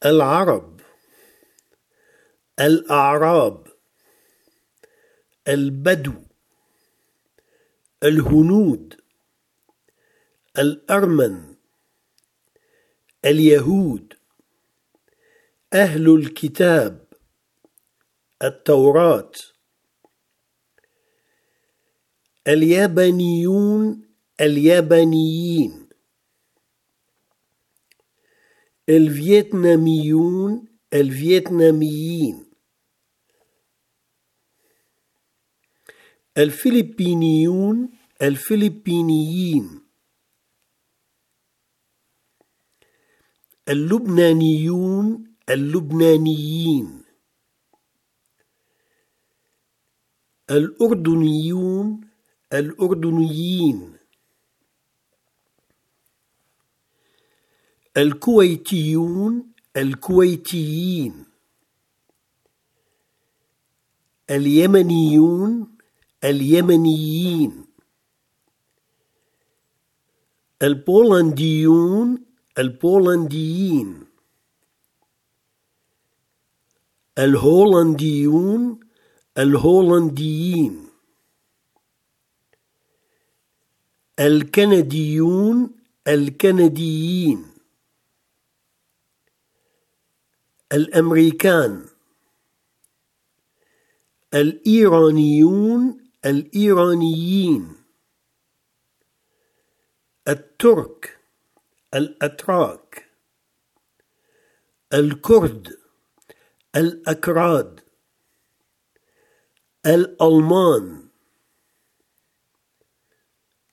العرب، الأعراب، البدو، الهنود، الأرمن، اليهود، أهل الكتاب، التوراة، اليابانيون، اليابانيين، الفيتناميون، الفيتناميين، الفلبينيون، الفلبينيين، اللبنانيون، اللبنانيين، الأردنيون، الأردنيين، الكويتيون، الكويتيين، اليمنيون، اليمنيين، البولنديون، البولنديين، الهولنديون، الهولنديين، الكنديون، الكنديين، الأمريكان، الإيرانيون، الإيرانيين، الترك، الأتراك، الكرد، الأكراد، الألمان،